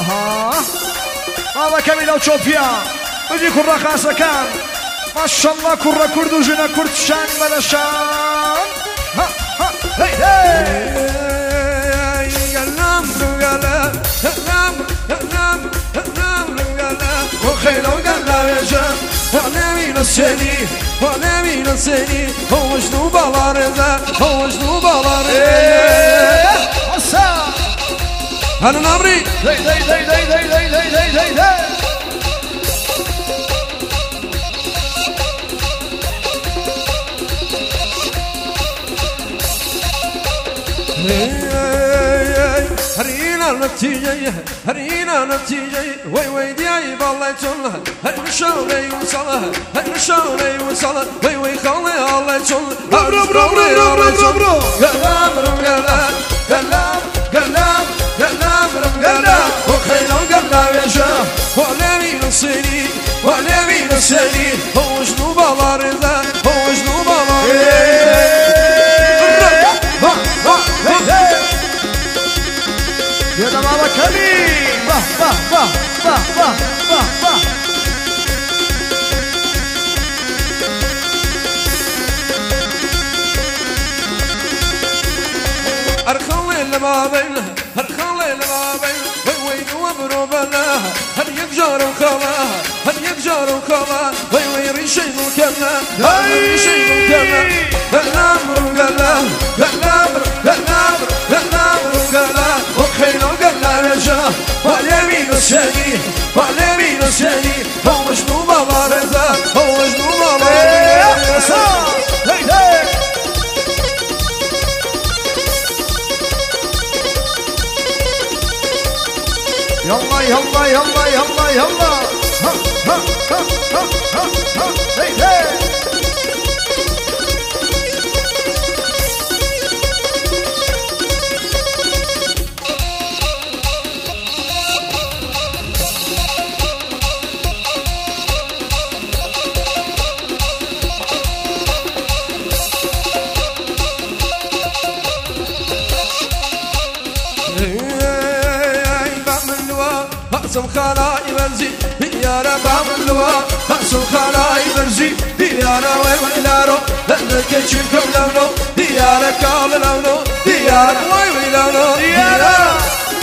ماذا كمل أو تشوفيا بدي كرة خاصة كان ما شاء الله كرة كرد وجنا كرد شان بلا شان ها ها هي هي قلام قلام قلام قلام قلام وخيل وقلام يا جام وعلامي نسيني وعلامي نسيني هو جنوب الارض هو جنوب الارض هلا نمري هي هي هي هي هي هي هي هي هرينا نتيجي هرينا نتيجي وي وي دياي بالله تله هر شولي وصله هر شولي وصله وي وي خلي الله تله برو برو برو برو برو قلام قلام قلام قلام قلام قلام وخيلو قلام يا شام وعلامي نصيري وعلامي نصيري هو جنوب الارض هو جنوب الارض يا بابا كريم با با با با با با با أرخلي لما بينها أرخلي لما بينها وي وي وبرو بلاها هل يقجر وخلاها هل يقجر وخلاها وي وي ريشين وكلا هاي ريشين وكلا الأمر وقلا الأمر الأمر الأمر وقلا وخيل وقلا رجاه واليمين الشديد واليمين الشديد هو مجنوب بارزة هو مجنوب بارزة يلا يلا يلا يلا يلا ها ها ها ها ها ها هي هي أقسم خلاي برزي يا رب عمل لوا أقسم خلاي برزي يا رب ويلارو لأنك تشوفكم لونو يا رب كامل لونو يا رب ويلارو يا رب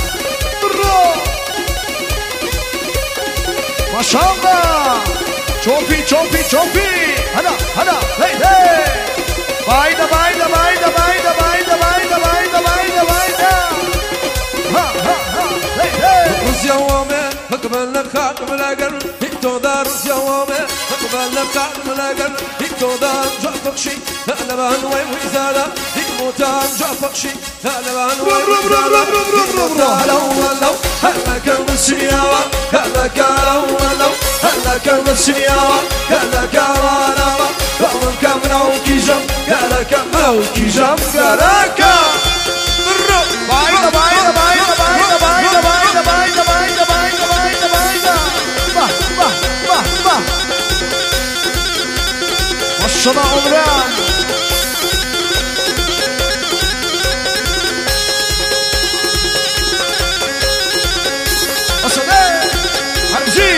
ما شاء الله شوفي شوفي شوفي هلا هلا هي هي بايدا بايدا بايدا بايدا بايدا بايدا بايدا بايدا بايدا ها ها ها هي هي يومي اقبل لك خاتم الاقل انتو دار يومي اقبل لك خاتم الاقل انتو دار جافك شي انا بان وين وزاله يموتان جافك شي انا بان وين وزاله هلا ولو هلا كان السياوه هلا كان ولو هلا كان السياوه هلا كان انا ومن كامنا وكيجم هلا كامنا وكيجم هلا كان بايدا بايدا بايدا بايدا بايدا بايدا بايدا بايدا بايدا بايدا بايدا با با با با ما شاء الله عمران أصدق حمزي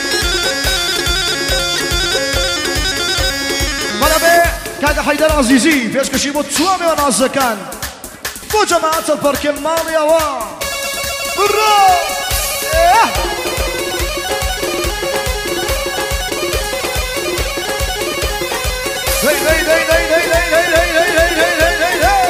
مرحبا كان حيدر عزيزي فيش كشي بوتسوامي ونازكان بو جماعة البرك الماضية و برا هي هي هي هي هي هي هي هي هي هي هي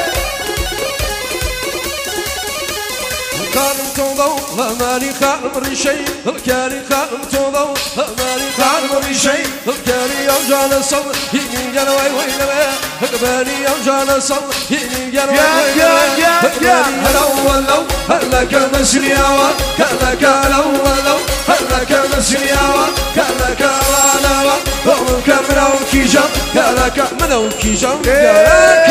الكارم توضو مالي خارم ريشي الكاري خارم توضو مالي خارم ريشي الكاري يوجع الصبر يمين جنوي وينوي اقبالي يوجع الصبر يمين جنوي وينوي هلا ولو هلا كان سرياوة هلا كان ولو هلا كان سرياوة هلا كان ولو ومن كامنا وكيجم هلا كامنا وكيجم هلا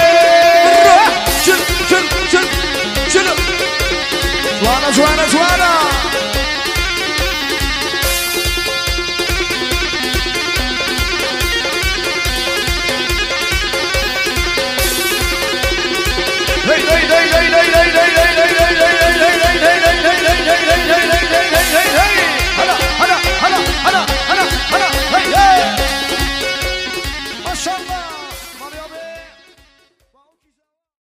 كان شل شل شل شل زوانا زوانا زوانا